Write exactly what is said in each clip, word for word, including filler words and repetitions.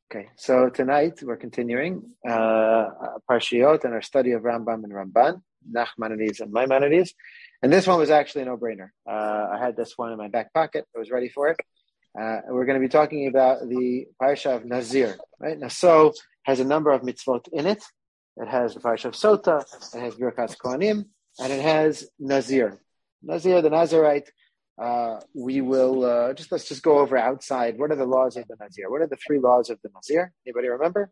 Okay, so tonight we're continuing uh, Parshiyot and our study of Rambam and Ramban, Nachmanides and Maimonides. And this one was actually a no-brainer. Uh, I had this one in my back pocket. I was ready for it. Uh, we're going to be talking about the Parsha of Nazir. Right? Naso has a number of mitzvot in it. It has the Parsha of Sota, it has Birkas Kohanim, and it has Nazir. Nazir, the Nazirite. Uh, we will uh, just let's just go over outside. What are the laws of the Nazir? What are the three laws of the Nazir? Anybody remember?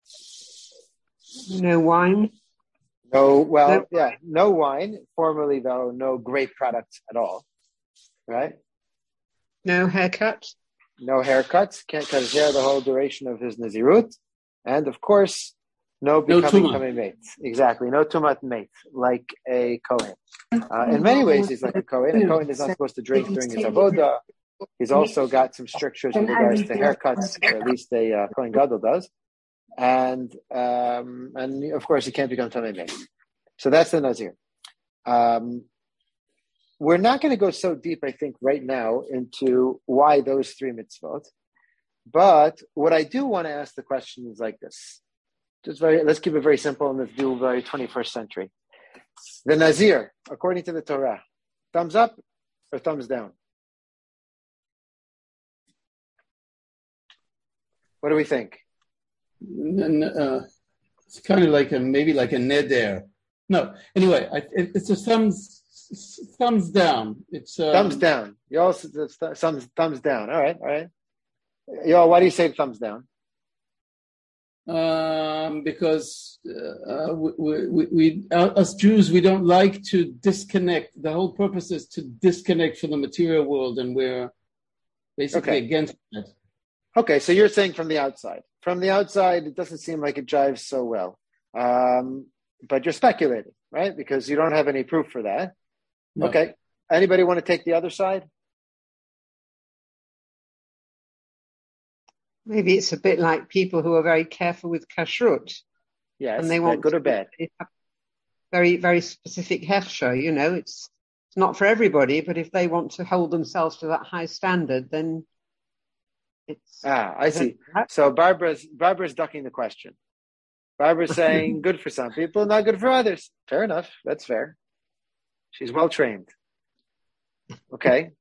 No wine. No, well, no. yeah, no wine. Formerly, though, no grape products at all. Right? No haircut. No haircuts. Can't cut his hair the whole duration of his Nazirut. And, of course, no becoming no Tamei mate. Exactly. No tumat mate, like a Kohen. Uh, in many ways, he's like a Kohen. A Kohen is not supposed to drink during his avodah. He's also got some strictures with regards to haircuts, or at least a uh, Kohen Gadol does. And, um, and of course, he can't become Tamei mate. So that's the Nazir. Um, we're not going to go so deep, I think, right now into why those three mitzvot. But what I do want to ask the question is like this. Just very, let's keep it very simple and let's do very twenty-first century. The Nazir, according to the Torah, thumbs up or thumbs down? What do we think? Uh, it's kind of like a maybe like a neder. No, anyway, I, it, it's a thumbs thumbs down. It's um, thumbs down. You also thumbs thumbs down. All right, all right. Yo, why do you say thumbs down? Um, because uh, we, we, we, us Jews, we don't like to disconnect. The whole purpose is to disconnect from the material world, and we're basically okay. against that. Okay, so you're saying from the outside. From the outside, it doesn't seem like it jives so well. Um, but you're speculating, right? Because you don't have any proof for that. No. Okay. Anybody want to take the other side? Maybe it's a bit like people who are very careful with kashrut. Yes, and they want good or bad. Very, very specific hechsher. You know, it's it's not for everybody, but if they want to hold themselves to that high standard, then it's. Ah, I see. So Barbara's Barbara's ducking the question. Barbara's saying good for some people, not good for others. Fair enough. That's fair. She's well trained. Okay.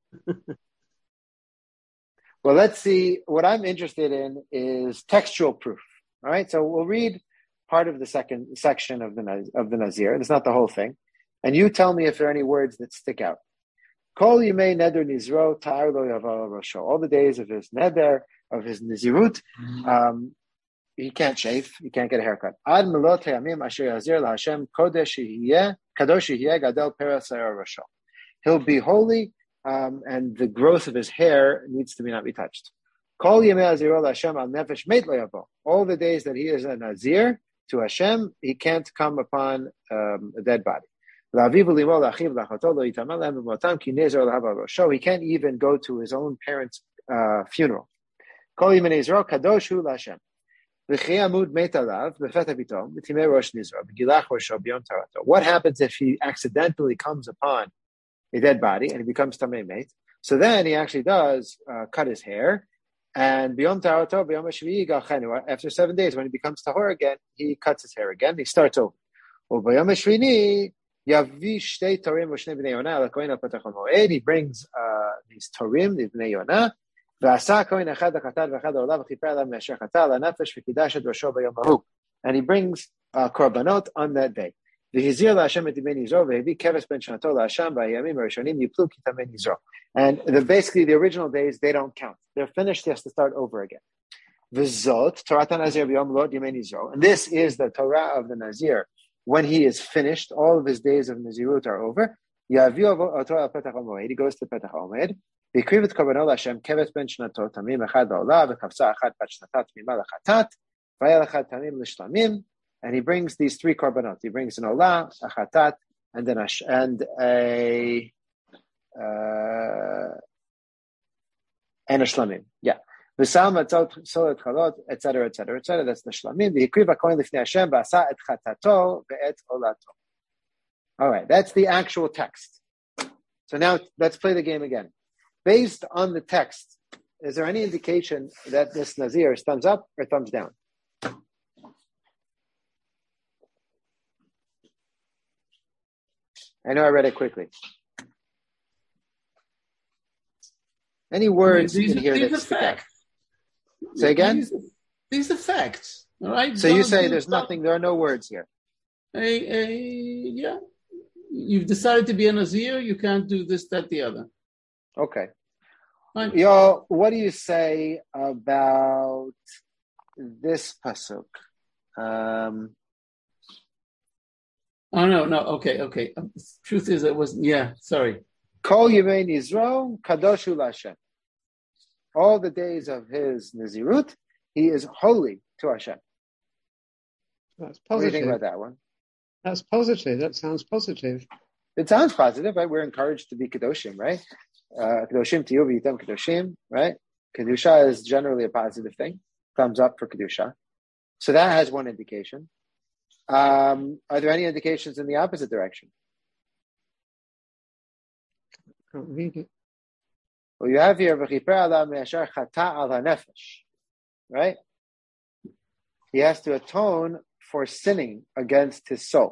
Well, let's see. What I'm interested in is textual proof. All right, so we'll read part of the second section of the of the Nazir. It's not the whole thing, and you tell me if there are any words that stick out. Kol yimei neder nizro ta'ar lo yavar rosho. All the days of his neder, of his nizirut, um, he can't shave. He can't get a haircut. Ad melot hayamim asher yazir laHashem kodesh yihye kadosh yihye gadol peras rosho. He'll be holy. Um, and the growth of his hair needs to be not be touched. All the days that he is a Nazir to Hashem, he can't come upon um, a dead body. He can't even go to his own parents' uh, funeral. What happens if he accidentally comes upon a dead body, and he becomes Tamei mate? So then he actually does uh, cut his hair, and b'yom tarato, b'yom hashvi'i galchenu. After seven days, when he becomes tahor again, he cuts his hair again. He starts over. B'yom hashvi'i yavi shtei torim v'shnei b'nei yonah l'kohen al-patach ha'moed. He brings uh, these torim, these b'nei yonah. V'asa kohen echad l'chatat v'echad ha'olav v'chiper alav me'asher chatat la'nafesh v'kidash et rosho b'yom ha'hu. And he brings uh, korbanot on that day. And the, basically the original days, they don't count. They're finished, he has to start over again. And this is the Torah of the Nazir. When he is finished, all of his days of Nazirut are over. He goes to Petach Omed. And he brings these three korbanot. He brings an olah, a chatat, and then a and a uh, and a shlamim. Yeah, v'sam atzot solet chalot, et cetera, et cetera, et cetera. That's the shlamim. V'hikriv hakohen lifnei Hashem v'asa et chatato ve'et olato. All right, that's the actual text. So now let's play the game again. Based on the text Is there any indication that this Nazir is thumbs up or thumbs down? I know I read it quickly. Any words these, in here these that are stick facts. out? Say again? These, these are facts. All right. So God you say did there's some- nothing, there are no words here. A, a, yeah. You've decided to be a Nazir, you can't do this, that, the other. Okay. Fine. Yo, what do you say about this pasuk? Um, Oh, no, no. Okay, okay. Um, truth is, it wasn't. Yeah, sorry. Kol Yemei Nizro Kadoshu Lashem. All the days of his Nazirut, he is holy to Hashem. That's What do you think positive. about that one? That's positive. That sounds positive. It sounds positive, right? We're encouraged to be Kedoshim, right? Uh, Kedoshim Tiyu V'yitem Kedoshim, right? Kedusha is generally a positive thing. Thumbs up for Kedusha. So that has one indication. Um, are there any indications in the opposite direction? Can't read it. Well, you have here V'chiper ala me'asher chata al hanefesh, right? He has to atone for sinning against his soul.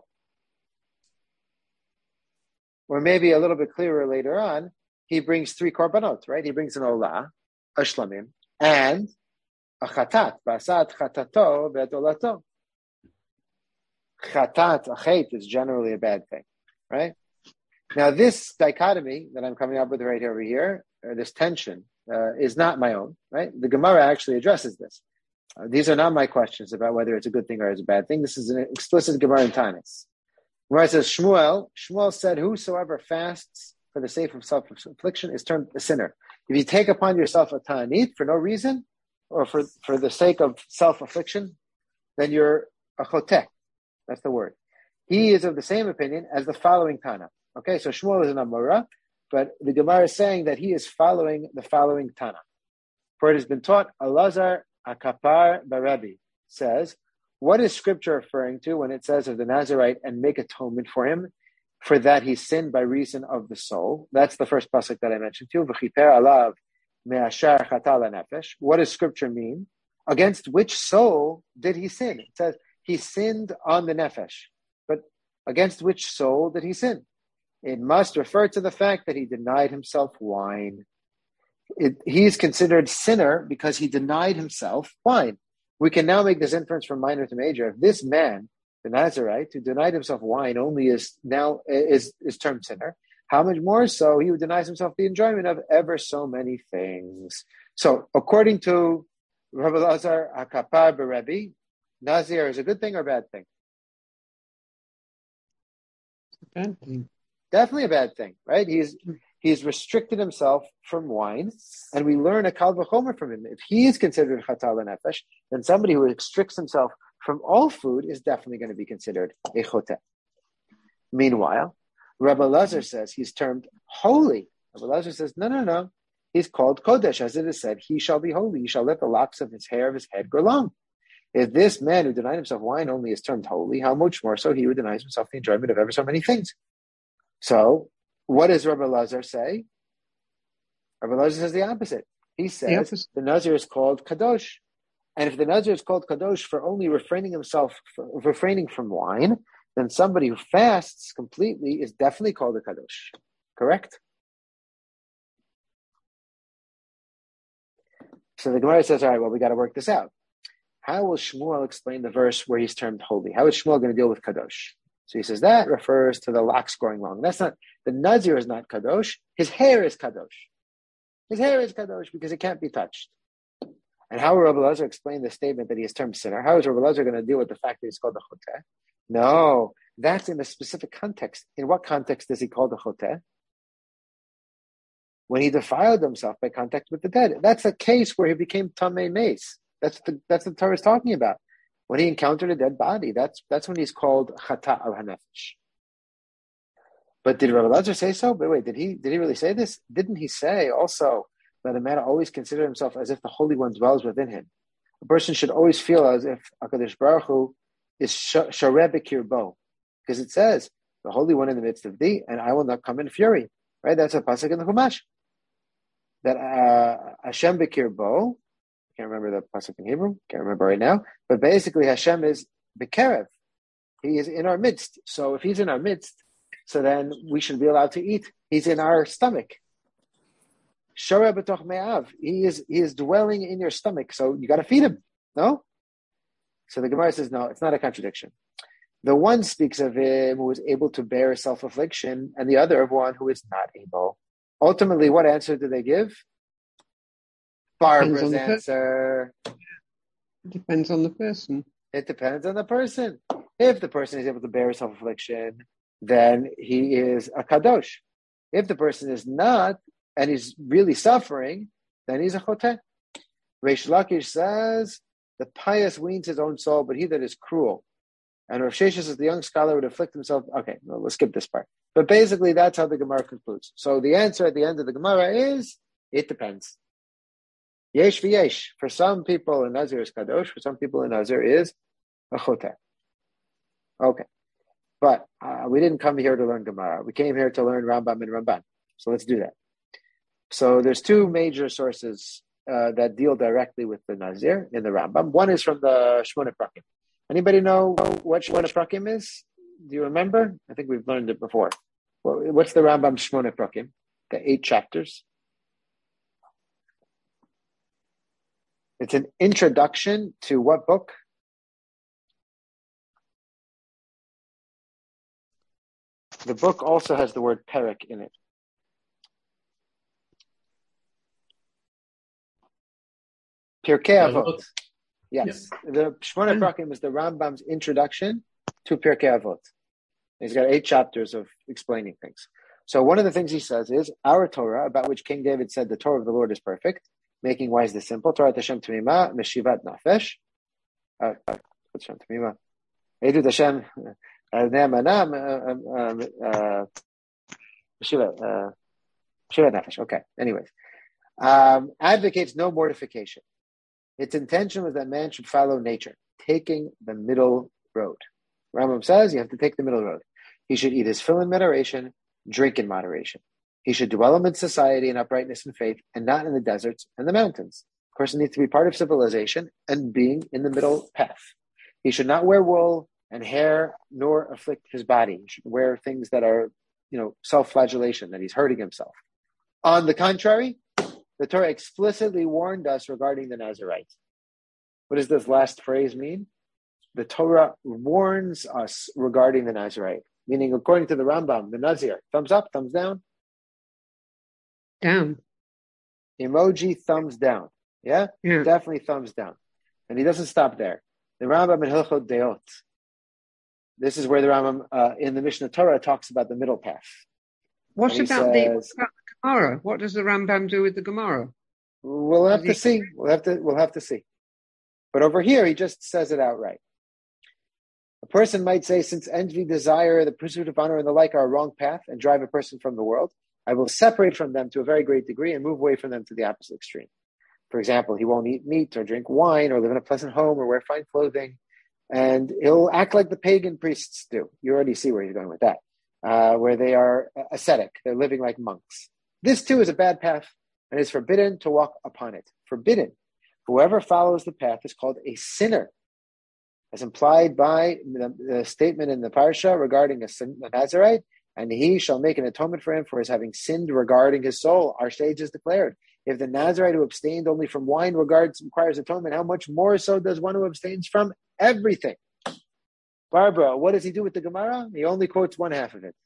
Or maybe a little bit clearer later on, he brings three korbanot, right? He brings an olah, a shlamim, and a chatat, basat chatato ve'et olato. Chatat, a chait, is generally a bad thing, right? Now, this dichotomy that I'm coming up with right over here, or this tension, uh, is not my own, right? The Gemara actually addresses this. Uh, these are not my questions about whether it's a good thing or it's a bad thing. This is an explicit Gemara in Tanis. Gemara says, Shmuel, Shmuel said, whosoever fasts for the sake of self-affliction is termed a sinner. If you take upon yourself a ta'anit for no reason, or for, for the sake of self-affliction, then you're a choteh. That's the word. He is of the same opinion as the following Tana. Okay, so Shmuel is an Amora, but the Gemara is saying that he is following the following Tana. For it has been taught, Elazar Akapar Barabi says, what is Scripture referring to when it says of the Nazirite and make atonement for him, for that he sinned by reason of the soul? That's the first pasuk that I mentioned to you. V'chiper alav me'ashar chatal nefesh. What does Scripture mean? Against which soul did he sin? It says he sinned on the nefesh, but against which soul did he sin? It must refer to the fact that he denied himself wine. It, he is considered sinner because he denied himself wine. We can now make this inference from minor to major. If this man, the Nazirite, who denied himself wine, only is now is, is termed sinner, how much more so he who denies himself the enjoyment of ever so many things. So, according to Rabbi Lazar Akapar Berebi, Nazir is a good thing or a bad thing? It's a bad thing. Definitely a bad thing, right? He's he's restricted himself from wine, and we learn a kal v'chomer from him. If he is considered chatal nefesh, then somebody who restricts himself from all food is definitely going to be considered a choteh. Meanwhile, Rabbi Lazar says he's termed holy. Rabbi Lazar says, no, no, no. He's called kodesh, as it is said, he shall be holy. He shall let the locks of his hair of his head grow long. If this man who denied himself wine only is termed holy, how much more so he who denies himself the enjoyment of ever so many things? So, what does Rabbi Lazar say? Rabbi Lazar says the opposite. He says the, opposite. the Nazir is called kadosh. And if the Nazir is called kadosh for only refraining himself, for, refraining from wine, then somebody who fasts completely is definitely called a kadosh. Correct? So the Gemara says, all right, well, we got to work this out. How will Shmuel explain the verse where he's termed holy? How is Shmuel going to deal with kadosh? So he says that refers to the locks growing long. That's not, the Nazir is not kadosh. His hair is kadosh. His hair is kadosh because it can't be touched. And how will Rabbi Lazar explain the statement that he is termed sinner? How is Rabbi Lazar going to deal with the fact that he's called the choteh? No, that's in a specific context. In what context is he called the choteh? When he defiled himself by contact with the dead. That's a case where he became tamei meis. That's the that's what the Torah is talking about. When he encountered a dead body, that's that's when he's called chata al hanefesh. But did Rabbi Lazar say so? But wait, did he did he really say this? Didn't he say also that a man always consider himself as if the Holy One dwells within him? A person should always feel as if HaKadosh Baruch Hu is shareh b'kirbo, because it says the Holy One in the midst of thee, and I will not come in fury. Right? That's a pasuk in the Chumash. that uh, Hashem Bekir Bo, can't remember the pasuk in Hebrew, can't remember right now, but basically Hashem is Bekerev. He is in our midst. So if he's in our midst, so then we should be allowed to eat. He's in our stomach. Shara b'toch me'av. He is he is dwelling in your stomach. So you got to feed him. No? So the Gemara says, no, it's not a contradiction. The one speaks of him who is able to bear self-affliction, and the other of one who is not able. Ultimately, what answer do they give? Barbara's answer. It depends on the person. It depends on the person. If the person is able to bear self-affliction, then he is a kadosh. If the person is not, and he's really suffering, then he's a choteh. Reish Lakish says, the pious weans his own soul, but he that is cruel. And Rav Sheshes says the young scholar would afflict himself. Okay, well, let's skip this part. But basically, that's how the Gemara concludes. So the answer at the end of the Gemara is, it depends. Yesh v'yesh. For some people, a Nazir is kadosh. For some people, a Nazir is a choteh. Okay. But uh, we didn't come here to learn Gemara. We came here to learn Rambam and Ramban. So let's do that. So there's two major sources uh, that deal directly with the Nazir in the Rambam. One is from the Shmona Prakim. Anybody know what Shmona Prakim is? Do you remember? I think we've learned it before. What's the Rambam Shmona Prakim? The eight chapters. It's an introduction to what book? The book also has the word perek in it. Pirkei Avot. Yes. Yeah. The Shmona Prakim is the Rambam's introduction to Pirkei Avot. He's got eight chapters of explaining things. So one of the things he says is, our Torah, about which King David said the Torah of the Lord is perfect, making wise the simple, Torah Hashem Tamima, Meshivat Nafesh. Uh, what's Hashem Tamima? Edut Hashem Ne'amanam Meshivat Nafesh. Okay, anyways. Um, advocates no mortification. Its intention was that man should follow nature, taking the middle road. Rambam says you have to take the middle road. He should eat his fill in moderation, drink in moderation. He should dwell amid society in uprightness and faith, and not in the deserts and the mountains. A person needs to be part of civilization and being in the middle path. He should not wear wool and hair, nor afflict his body. He should wear things that are, you know, self-flagellation, that he's hurting himself. On the contrary, the Torah explicitly warned us regarding the Nazirite. What does this last phrase mean? The Torah warns us regarding the Nazirite, meaning according to the Rambam, the Nazir, thumbs up, thumbs down? Down. Emoji, thumbs down. Yeah? Yeah. Definitely thumbs down. And he doesn't stop there. The Rambam in Hilchot Deot, this is where the Rambam uh, in the Mishnah Torah talks about the middle path. What and about, says, the, what about the Gemara? What does the Rambam do with the Gemara? We'll have does to he... see. We'll have to. We'll have to see. But over here, he just says it outright. A person might say, since envy, desire, the pursuit of honor, and the like are a wrong path and drive a person from the world, I will separate from them to a very great degree and move away from them to the opposite extreme. For example, he won't eat meat or drink wine or live in a pleasant home or wear fine clothing, and he'll act like the pagan priests do. You already see where he's going with that, uh, where they are ascetic. They're living like monks. This too is a bad path and is forbidden to walk upon it. Forbidden. Whoever follows the path is called a sinner, as implied by the, the statement in the parsha regarding a, a Nazirite, and he shall make an atonement for him for his having sinned regarding his soul. Our sage is declared. If the Nazirite who abstained only from wine regards requires atonement, how much more so does one who abstains from everything? Barbara, what does he do with the Gemara? He only quotes one half of it.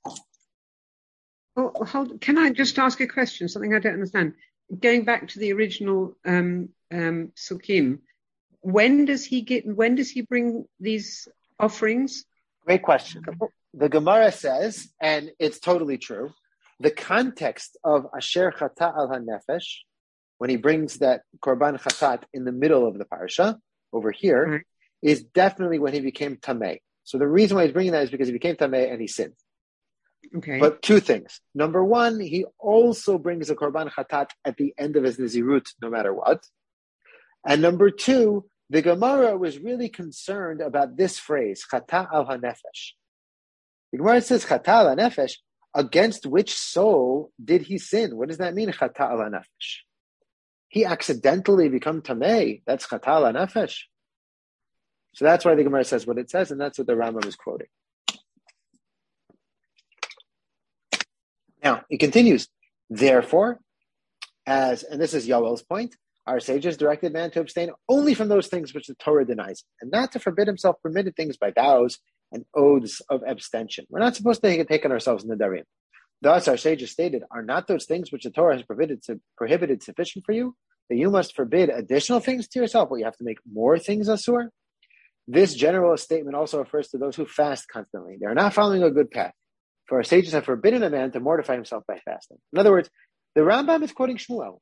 Oh, hold, can I just ask a question? Something I don't understand. Going back to the original um, um, Sukkim, when does he get? When does he bring these offerings? Great question. The Gemara says, and it's totally true, the context of Asher Chata al HaNefesh, when he brings that Korban Chatat in the middle of the parsha, over here, right, is definitely when he became Tameh. So the reason why he's bringing that is because he became Tameh and he sinned. Okay. But two things. Number one, he also brings a Korban Chatat at the end of his Nazirut, no matter what. And number two, the Gemara was really concerned about this phrase, Chata al HaNefesh. The Gemara says, Chata al HaNefesh, against which soul did he sin? What does that mean, Chata al HaNefesh? he accidentally become tamei, that's chatala nefesh. So that's why the Gemara says what it says, and that's what the Rambam is quoting. Now, it continues, therefore, as, and this is Yoel's point, our sages directed man to abstain only from those things which the Torah denies, and not to forbid himself permitted things by vows and oaths of abstention. We're not supposed to take on ourselves nedarim. Thus, our sages stated, are not those things which the Torah has prohibited, prohibited sufficient for you, that you must forbid additional things to yourself, but you have to make more things asur? This general statement also refers to those who fast constantly. They are not following a good path. For our sages have forbidden a man to mortify himself by fasting. In other words, the Rambam is quoting Shmuel.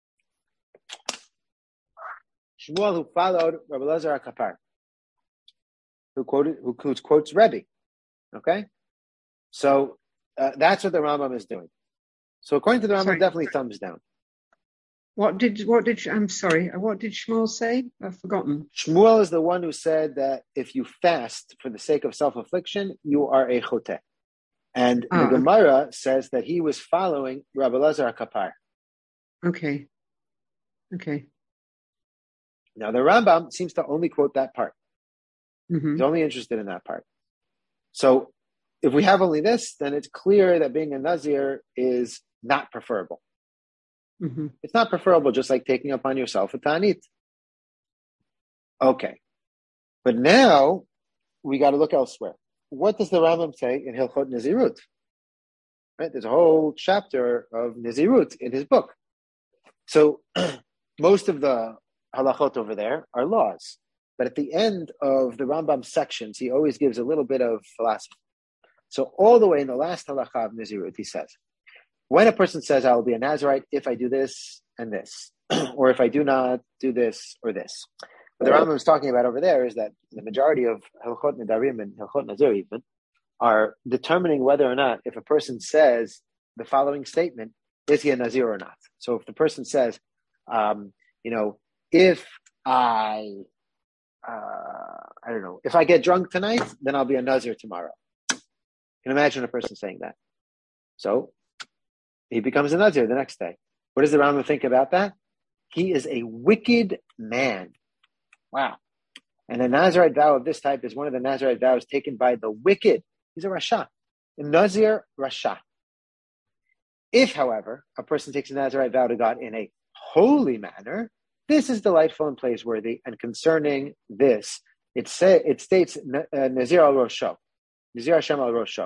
Shmuel, who followed Rabbi Elazar HaKapar, who quoted, who, who quotes Rebbe. Okay, so uh, that's what the Rambam is doing. So according to the Rambam, Sorry. definitely thumbs down. What did what did I'm sorry? What did Shmuel say? I've forgotten. Shmuel is the one who said that if you fast for the sake of self-affliction, you are a choteh. And Oh, the okay. Gemara says that he was following Rabbi Elazar HaKapar. Okay. Okay. Now the Rambam seems to only quote that part. Mm-hmm. He's only interested in that part. So if we have only this, then it's clear that being a Nazir is not preferable. Mm-hmm. It's not preferable, just like taking upon yourself a Ta'anit. Okay. But now we got to look elsewhere. What does the Rambam say in Hilchot Nazirut? Right? There's a whole chapter of Nazirut in his book. So most of the halachot over there are laws. But at the end of the Rambam sections, he always gives a little bit of philosophy. So all the way in the last halakha of Nazirut, he says, when a person says, I will be a Nazirite if I do this and this, or if I do not do this or this. What the Rambam is talking about over there is that the majority of Hilchot Nedarim and Hilchot Nazir even are determining whether or not, if a person says the following statement, is he a Nazir or not? So if the person says, um, you know, if I, uh, I don't know, if I get drunk tonight, then I'll be a Nazir tomorrow. You can imagine a person saying that. So he becomes a Nazir the next day. What does the Rambam think about that? He is a wicked man. Wow. And a Nazirite vow of this type is one of the Nazirite vows taken by the wicked. He's a Rasha. A Nazir Rasha. If, however, a person takes a Nazirite vow to God in a holy manner, this is delightful and praiseworthy. And concerning this, it say, it states uh, Nazir al Rosho. Nazir Hashem al Rosho.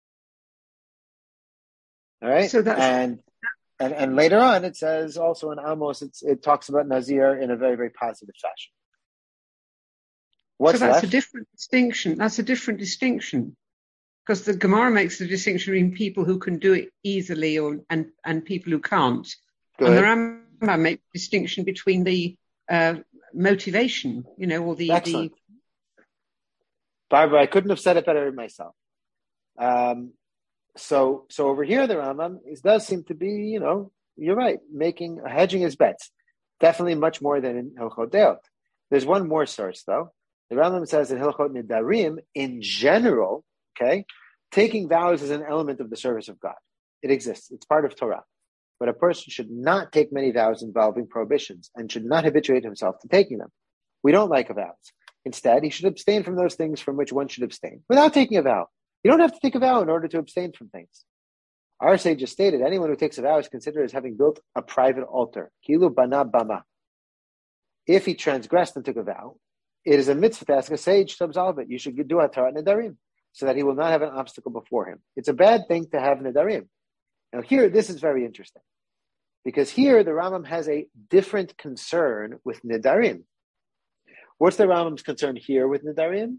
All right? So that's and, and and later on, it says also in Amos, it's, it talks about Nazir in a very, very positive fashion. What's so that's left? a different distinction. That's a different distinction. Because the Gemara makes the distinction between people who can do it easily or and, and people who can't. Good. And the Rambam makes the distinction between the uh, motivation, you know, or the, Excellent. the Barbara, I couldn't have said it better myself. Um, so, so over here, the Rambam is, does seem to be, you know, you're right, making hedging his bets. Definitely much more than in Hilchot Deot. There's one more source, though. The Rambam says in Hilchot Nedarim, in general, okay, taking vows is an element of the service of God. It exists. It's part of Torah. But a person should not take many vows involving prohibitions and should not habituate himself to taking them. We don't like vows. Instead, he should abstain from those things from which one should abstain without taking a vow. You don't have to take a vow in order to abstain from things. Our sages stated, anyone who takes a vow is considered as having built a private altar. Kilu bana bama. If he transgressed and took a vow, it is a mitzvah to ask a sage to absolve it. You should do a Torah nedarim so that he will not have an obstacle before him. It's a bad thing to have nedarim. Now here, this is very interesting. Because here, the Rambam has a different concern with nedarim. What's the Rambam's concern here with nedarim?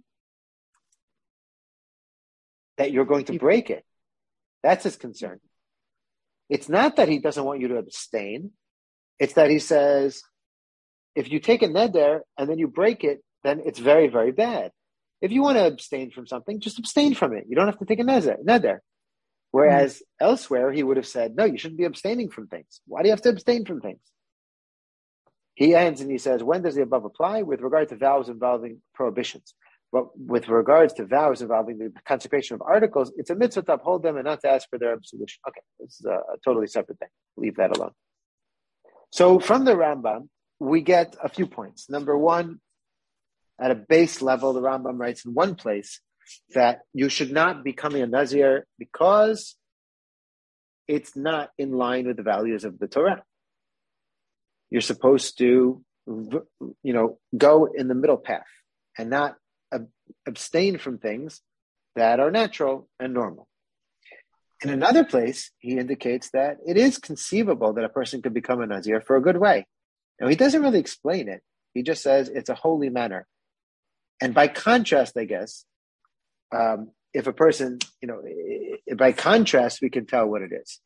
That you're going to break it. That's his concern. It's not that he doesn't want you to abstain. It's that he says, if you take a neder and then you break it, then it's very, very bad. If you want to abstain from something, just abstain from it. You don't have to take a neder. neder. Whereas mm-hmm. elsewhere, he would have said, no, you shouldn't be abstaining from things. Why do you have to abstain from things? He ends and he says, when does the above apply? With regard to vows involving prohibitions. But with regards to vows involving the consecration of articles, it's a mitzvah to uphold them and not to ask for their absolution. Okay, this is a, a totally separate thing. Leave that alone. So from the Rambam, we get a few points. Number one, at a base level, the Rambam writes in one place that you should not become a Nazir because it's not in line with the values of the Torah. You're supposed to, you know, go in the middle path and not ab- abstain from things that are natural and normal. In another place, he indicates that it is conceivable that a person could become a Nazir for a good way. Now, he doesn't really explain it. He just says it's a holy manner. And by contrast, I guess, um, if a person, you know, by contrast, we can tell what it is.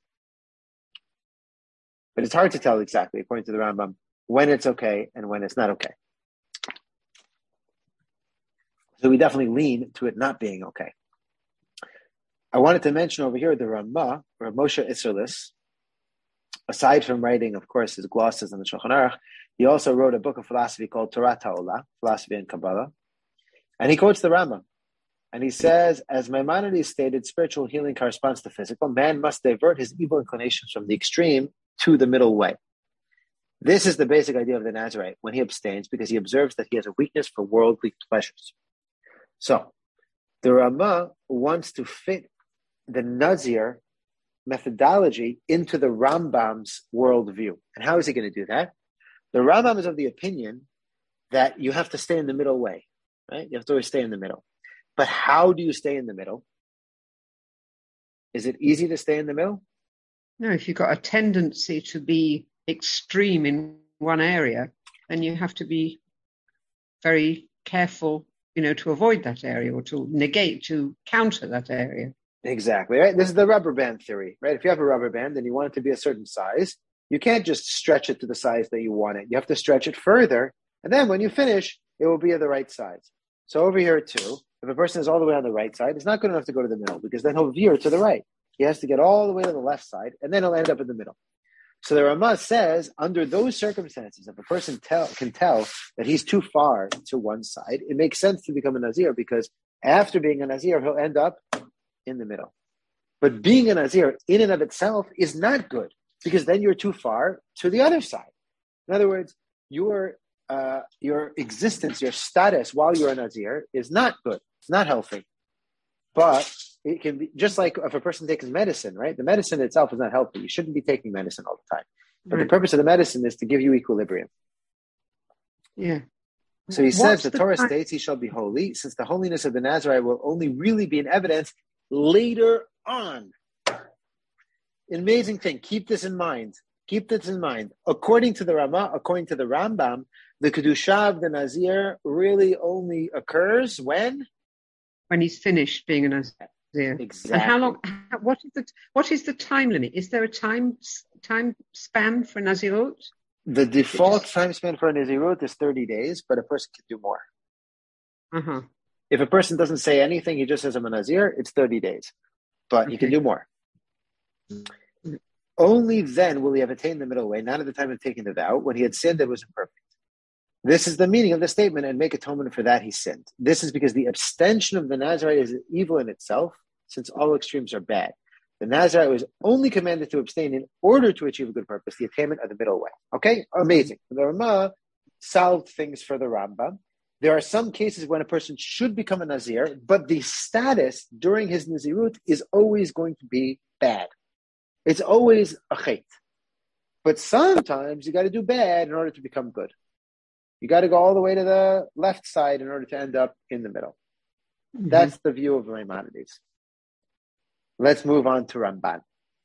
But it's hard to tell exactly, according to the Rambam, when it's okay and when it's not okay. So we definitely lean to it not being okay. I wanted to mention over here the Ramah, or Moshe Isserlis. Aside from writing, of course, his glosses on the Shulchan Aruch, he also wrote a book of philosophy called Torah Ta'olah, Philosophy and Kabbalah. And he quotes the Rambam. And he says, as Maimonides stated, spiritual healing corresponds to physical. Man must divert his evil inclinations from the extreme to the middle way. This is the basic idea of the Nazirite when he abstains, because he observes that he has a weakness for worldly pleasures. So, the Ramah wants to fit the Nazir methodology into the Rambam's worldview. And how is he going to do that? The Rambam is of the opinion that you have to stay in the middle way, right? You have to always stay in the middle. But how do you stay in the middle? Is it easy to stay in the middle? No, if you've got a tendency to be extreme in one area, then you have to be very careful, you know, to avoid that area or to negate, to counter that area. Exactly, right? This is the rubber band theory, right? If you have a rubber band and you want it to be a certain size, you can't just stretch it to the size that you want it. You have to stretch it further, and then when you finish, it will be of the right size. So over here too, if a person is all the way on the right side, it's not good enough to go to the middle, because then he'll veer to the right. He has to get all the way to the left side, and then he'll end up in the middle. So the Ramah says, under those circumstances, if a person tell, can tell that he's too far to one side, it makes sense to become a Nazir, because after being a Nazir, he'll end up in the middle. But being a Nazir in and of itself is not good, because then you're too far to the other side. In other words, your uh, your existence, your status while you're a Nazir is not good. It's not healthy. But it can be just like if a person takes medicine, right? The medicine itself is not healthy. You shouldn't be taking medicine all the time. But right. The purpose of the medicine is to give you equilibrium. Yeah. So he What's says, the, the Torah time? states he shall be holy, since the holiness of the Nazirite will only really be in evidence later on. An amazing thing. Keep this in mind. Keep this in mind. According to the Ramah, according to the Rambam, the Kedusha of the Nazir really only occurs when? When he's finished being a Nazir. Exactly. And how long? What is the what is the time limit? Is there a time time span for Nazirut? The default time span for a Nazirut is thirty days, but a person can do more. Uh-huh. If a person doesn't say anything, he just says, I'm a Nazir, it's thirty days. But Okay. he can do more. Mm-hmm. Only then will he have attained the middle way, not at the time of taking the vow, when he had sinned that was imperfect. This is the meaning of the statement, and make atonement for that he sinned. This is because the abstention of the Nazirite is evil in itself, since all extremes are bad. The Nazirite was only commanded to abstain in order to achieve a good purpose, the attainment of the middle way. Okay? Amazing. The Ramah solved things for the Rambam. There are some cases when a person should become a Nazir, but the status during his Nazirut is always going to be bad. It's always a chait. But sometimes you got to do bad in order to become good. You got to go all the way to the left side in order to end up in the middle. Mm-hmm. That's the view of Maimonides. Let's move on to Ramban.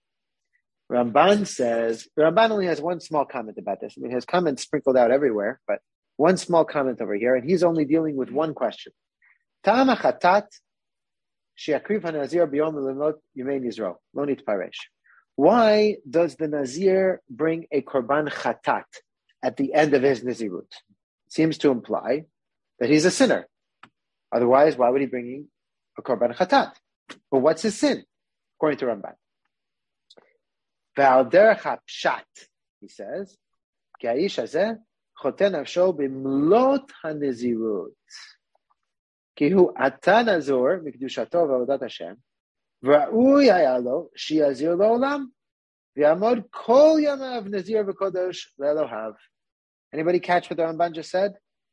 Ramban says, Ramban only has one small comment about this. I mean, he has comments sprinkled out everywhere, but one small comment over here, and he's only dealing with one question. Ta'ama chatat she'akriv hanazir b'yom l'lemot yemei nizro, lo nitparesh. Why does the Nazir bring a korban chatat at the end of his Nazirut? Seems to imply that he's a sinner. Otherwise, why would he bring a korban chatat? But what's his sin, according to Ramban? V'al derech hapshat, he says, ki ha'ish hazeh choten nafsho b'mlot hanezirut, ki hu ata nazor mikdushato v'avodat Hashem, v'ra'ui haya lo shi'azir la'olam, V'yamod kol yamav nazir v'kodesh le'elohav. Anybody catch what the Ramban just said?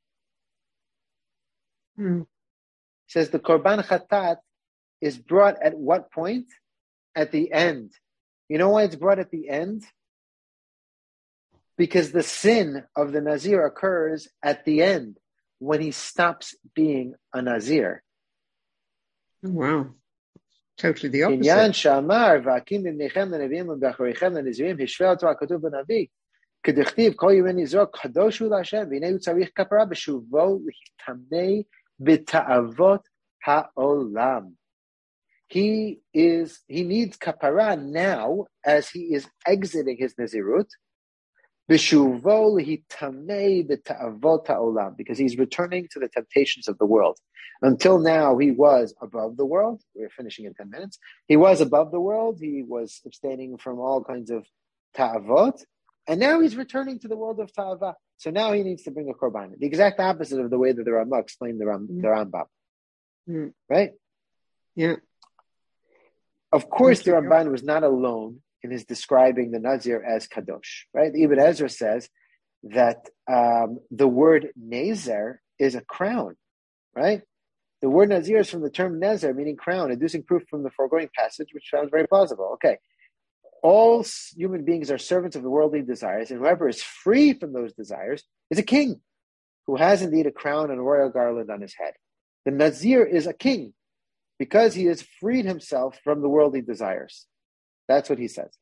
Hmm. He says the Korban Chatat is brought at what point? At the end. You know why it's brought at the end? Because the sin of the Nazir occurs at the end, when he stops being a Nazir. Oh, wow. Totally the opposite. Inyan shamar v'akim b'mneichem l'neviim v'b'achoreichem l'nizirim hishvel Torah katuv b'navi k'dichtiv kol yivin nizro kadoshu l'Hashem v'inei tzarich kapara b'shuvo l'hitamei b'ta'avot ha'olam. He is, he needs kapara now as he is exiting his Nazirut, b'shuvo l'hitamei b'ta'avot ha'olam, because he's returning to the temptations of the world. Until now, he was above the world. We're finishing in ten minutes. He was above the world. He was abstaining from all kinds of ta'avot. And now he's returning to the world of ta'avah. So now he needs to bring a korban. The exact opposite of the way that the Ramah explained the, Ram, the Rambam. Mm. Right? Yeah. Of course, the Ramban was not alone in his describing the Nazir as Kadosh. Right? Ibn Ezra says that um, the word Nezer is a crown. Right? The word Nazir is from the term Nezer, meaning crown, inducing proof from the foregoing passage, which sounds very plausible. Okay. All human beings are servants of the worldly desires, and whoever is free from those desires is a king, who has indeed a crown and a royal garland on his head. The Nazir is a king, because he has freed himself from the worldly desires. That's what he says.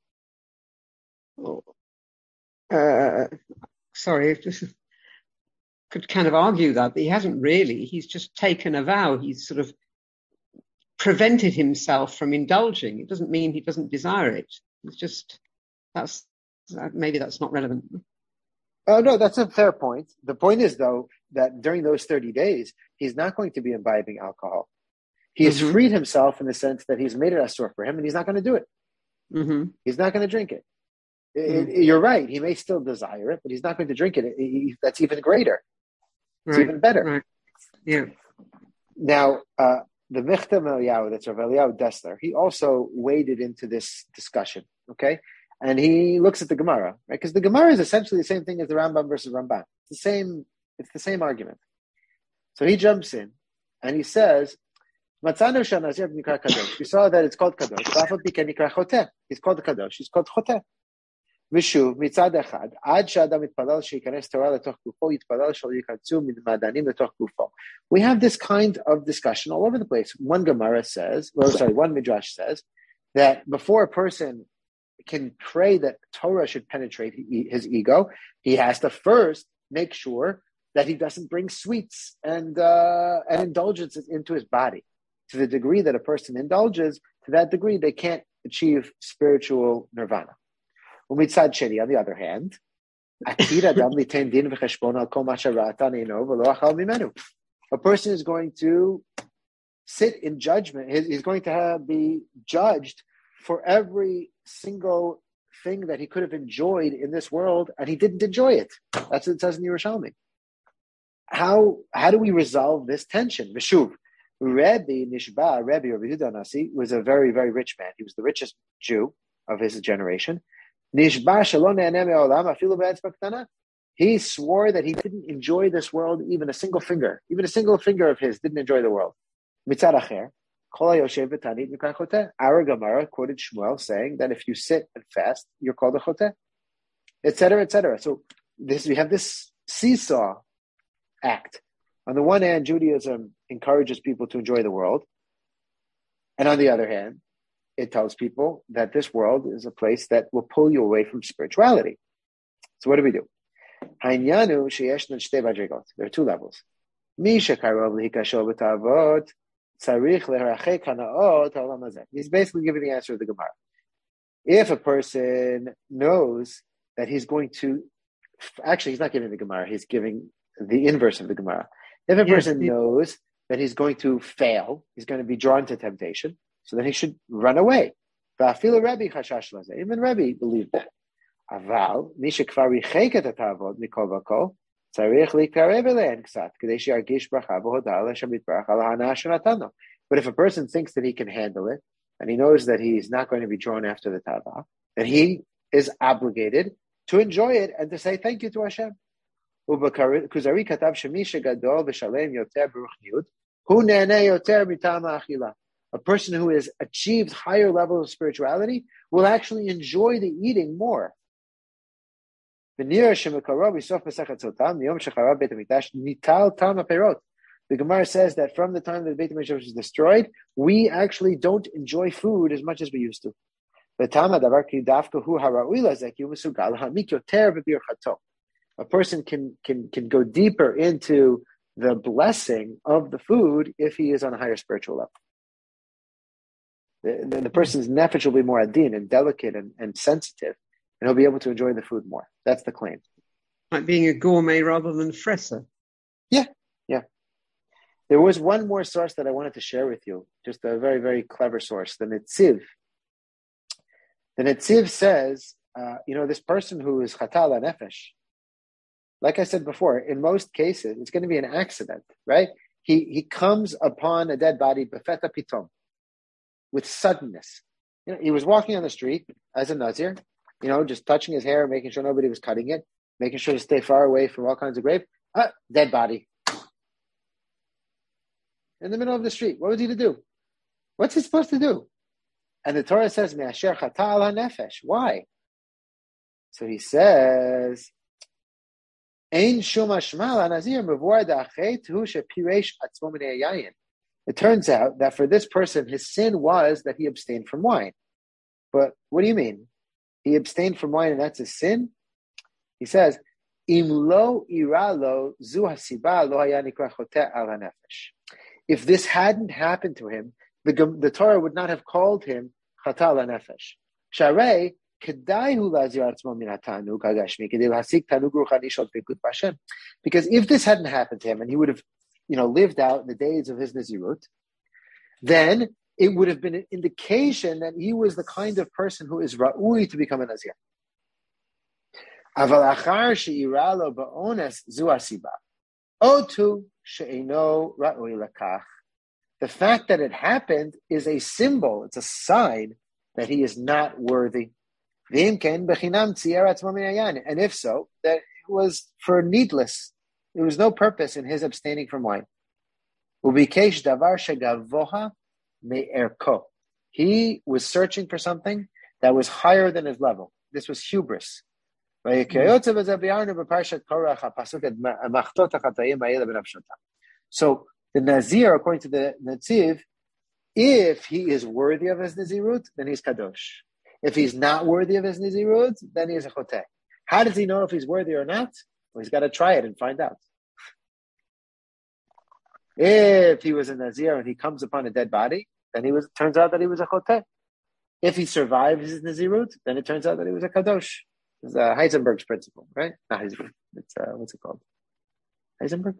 Uh, sorry, if this is... could kind of argue that, but he hasn't really. He's just taken a vow. He's sort of prevented himself from indulging. It doesn't mean he doesn't desire it. It's just, that's, maybe that's not relevant. Oh, no, that's a fair point. The point is, though, that during those thirty days, he's not going to be imbibing alcohol. He has mm-hmm. freed himself in the sense that he's made it asur for him, and he's not going to do it. Mm-hmm. He's not going to drink it. Mm-hmm. it. You're right. He may still desire it, but he's not going to drink it. it, it that's even greater. It's right. even better. Right. Yeah. Now, uh, the Michtam Eliyahu, that's Rav Eliyahu Dessler, he also waded into this discussion, okay? And he looks at the Gemara, right? Because the Gemara is essentially the same thing as the Rambam versus Ramban. It's the same, it's the same argument. So he jumps in and he says, Matzanu shanazir nikra kadosh. We saw that it's called kadosh. V'afal pike nikra choteh. He's called kadosh. He's called choteh. V'shuv mitzad echad ad she'adam mitpalal she'yikanes Torah letoch gufo yitpalal shel yikatzu ma'adanim letoch gufo. We have this kind of discussion all over the place. One Gemara says, well, sorry, one Midrash says that before a person can pray that Torah should penetrate his ego, he has to first make sure that he doesn't bring sweets and uh, and indulgences into his body. To the degree that a person indulges, to that degree they can't achieve spiritual nirvana. Umitzad sheni, on the other hand, a person is going to sit in judgment. He's going to have, be judged for every single thing that he could have enjoyed in this world, and he didn't enjoy it. That's what it says in Yerushalmi. How how do we resolve this tension? Vishuv, Rebbe Nishba, Rebbe or Yehuda Nasi, was a very, very rich man. He was the richest Jew of his generation. Nishba shalom ne'aneh me'olam afilu be'etzba ktana. He swore that he didn't enjoy this world even a single finger. Even a single finger of his didn't enjoy the world. Mitzad acher, kol hayoshev v'tanit nikra choteh. Our Gemara quoted Shmuel saying that if you sit and fast, you're called a choteh, et cetera, et cetera. So this, we have this seesaw act. On the one hand, Judaism encourages people to enjoy the world. And on the other hand, it tells people that this world is a place that will pull you away from spirituality. So what do we do? There are two levels. He's basically giving the answer of the Gemara. If a person knows that he's going to, actually he's not giving the Gemara, he's giving the inverse of the Gemara. If a person yes, knows that he's going to fail, he's going to be drawn to temptation, so then he should run away. Even Rebbe believed that. But if a person thinks that he can handle it, and he knows that he's not going to be drawn after the tava, then he is obligated to enjoy it and to say thank you to Hashem. Kuzari katav shemisha gadol v'shalem yoter b'ruchniut hu ne'eneh yoter mitam ha'achila. A person who has achieved higher levels of spirituality will actually enjoy the eating more. The Gemara says that from the time that the Beit HaMikdash was destroyed, we actually don't enjoy food as much as we used to. A person can, can, can go deeper into the blessing of the food if he is on a higher spiritual level. The, the, the person's nefesh will be more adin and delicate and, and sensitive, and he'll be able to enjoy the food more. That's the claim. Like being a gourmet rather than fresser. Yeah, yeah. There was one more source that I wanted to share with you, just a very, very clever source, the Netziv. The Netziv says, uh, you know, this person who is chatal nefesh, like I said before, in most cases, it's going to be an accident, right? He he comes upon a dead body, befeta pitom, with suddenness. You know, he was walking on the street as a Nazir, you know, just touching his hair, making sure nobody was cutting it, making sure to stay far away from all kinds of grave. Ah, dead body. In the middle of the street. What was he to do? What's he supposed to do? And the Torah says, Me'asher chata al hanefesh. Why? So he says, Ein shum hashma l'nazir mevuar da'achet hu shepiresh atzmo minei yayin. It turns out that for this person, his sin was that he abstained from wine. But what do you mean? He abstained from wine and that's his sin? He says, Im lo ira lo zu hasiba lo haya nikra choteh al hanefesh. If this hadn't happened to him, the, the Torah would not have called him chatal hanefesh. Sharei kedai hu lazir atzmo min hatanug hagashmi kedei lahasik tanug ruchani shel pekut b'Hashem. Because if this hadn't happened to him and he would have, you know, lived out the days of his Nazirut, then it would have been an indication that he was the kind of person who is ra'ui to become a Nazir. Aval achar she'ira lo ba'ones zu hasiba. Otu she'eno ra'ui lakach. The fact that it happened is a symbol, it's a sign that he is not worthy. And if so, that it was for needless. There was no purpose in his abstaining from wine. He was searching for something that was higher than his level. This was hubris. So the Nazir, according to the Netziv, if he is worthy of his Nazirut, then he's Kadosh. If he's not worthy of his Nazirut, then he is a Choteh. How does he know if he's worthy or not? Well, he's got to try it and find out. If he was a Nazir and he comes upon a dead body, then he was. Turns out that he was a Choteh. If he survives his Nazirut, then it turns out that he was a Kadosh. It's uh, Heisenberg's principle, right? Not Heisenberg. It's, uh, what's it called? Heisenberg?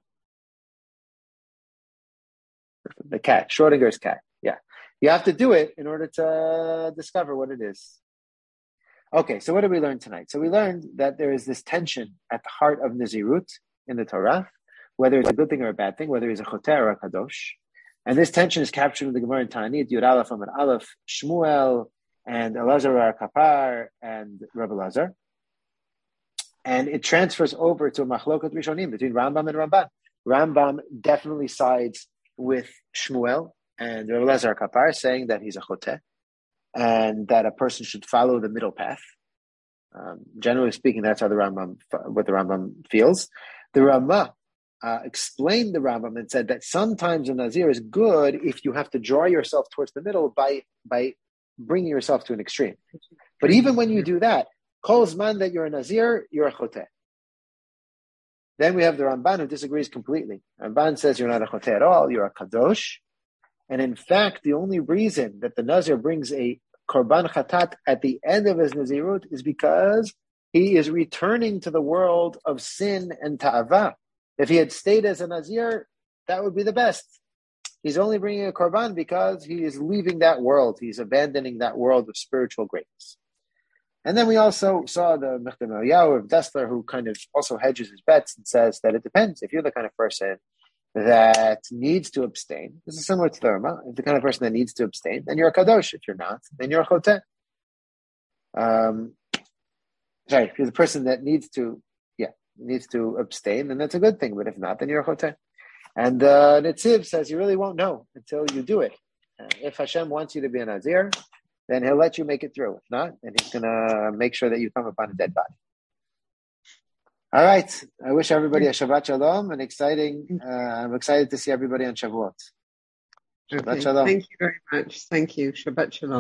The cat, Schrodinger's cat. Yeah. You have to do it in order to discover what it is. Okay, so what did we learn tonight? So we learned that there is this tension at the heart of Nazirut in the Torah, whether it's a good thing or a bad thing, whether he's a Choteh or a Kadosh. And this tension is captured in the Gemara in Ta'anit, Yud Aleph Amud Aleph, Shmuel, and Elazar Bar Kapar, and Rabbi Elazar. And it transfers over to a Machlokat Rishonim between Rambam and Ramban. Rambam definitely sides with Shmuel and Rabbi Elazar Kapar, saying that he's a Choteh and that a person should follow the middle path. Um, generally speaking, that's how the Rambam, what the Rambam feels. The Ramah uh, explained the Rambam and said that sometimes a Nazir is good if you have to draw yourself towards the middle by by bringing yourself to an extreme. But even when you do that, Kol Zman that you're a Nazir, you're a Choteh. Then we have the Ramban who disagrees completely. Ramban says you're not a Choteh at all, you're a Kadosh. And in fact, the only reason that the Nazir brings a Korban Chatat at the end of his Nazirut is because he is returning to the world of sin and Ta'avah. If he had stayed as a Nazir, that would be the best. He's only bringing a Korban because he is leaving that world. He's abandoning that world of spiritual greatness. And then we also saw the Mechtam Eliyahu of Dessler, who kind of also hedges his bets and says that it depends. If you're the kind of person that needs to abstain, this is similar to the Rama, if the kind of person that needs to abstain, then you're a Kadosh. If you're not, then you're a Choteh. Um, sorry, if you're the person that needs to, yeah, needs to abstain, then that's a good thing. But if not, then you're a choter. And uh, Netziv says you really won't know until you do it. Uh, if Hashem wants you to be a Nazir, then he'll let you make it through. If not, then he's going to make sure that you come upon a dead body. All right. I wish everybody a Shabbat Shalom and exciting. Uh, I'm excited to see everybody on Shavuot. Shabbat Okay. Shalom. Thank you very much. Thank you. Shabbat Shalom.